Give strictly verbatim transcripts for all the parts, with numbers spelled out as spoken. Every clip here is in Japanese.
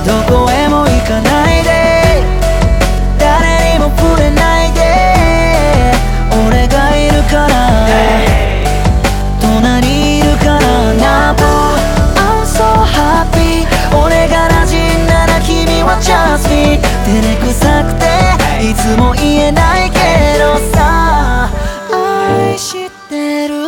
どこへも行かないで、誰にも触れないで、俺がいるから隣にいるからな。 I'm so happy 俺が馴染んだら君は just me 照れくさくていつも言えないけどさ、愛してる。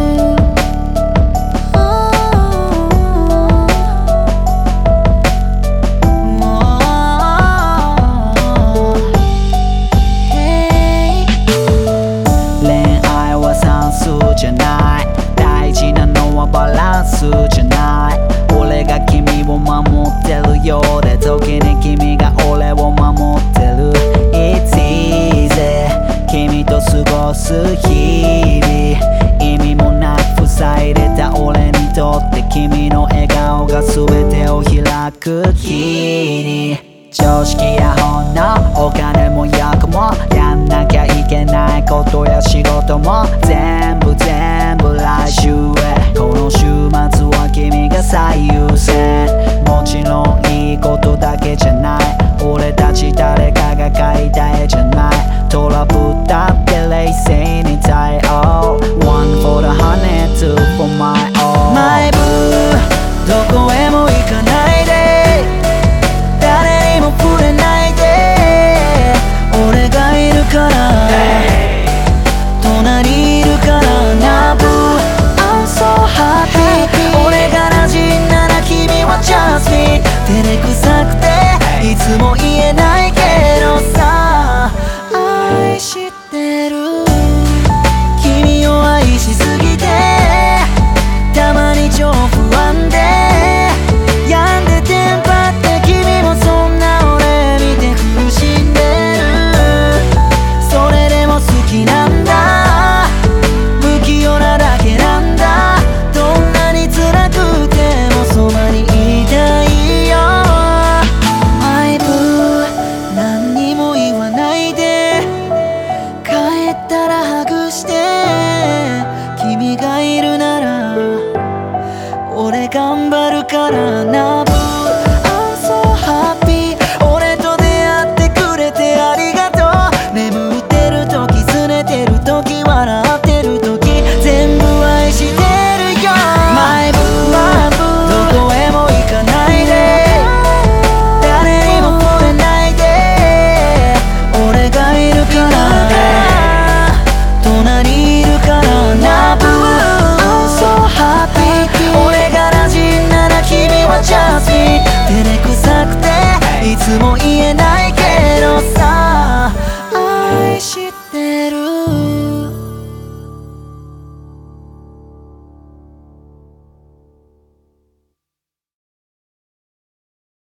じゃない大事なのはバランスじゃない。俺が君を守ってるようで時に君が俺を守ってる。 It's easy 君と過ごす日々、意味もなく塞いでた俺にとって君の笑顔が全てを開く日に、常識や本能お金も役もやんなきゃいけないことや仕事も全部全部来週へ、この週末は君が最優先。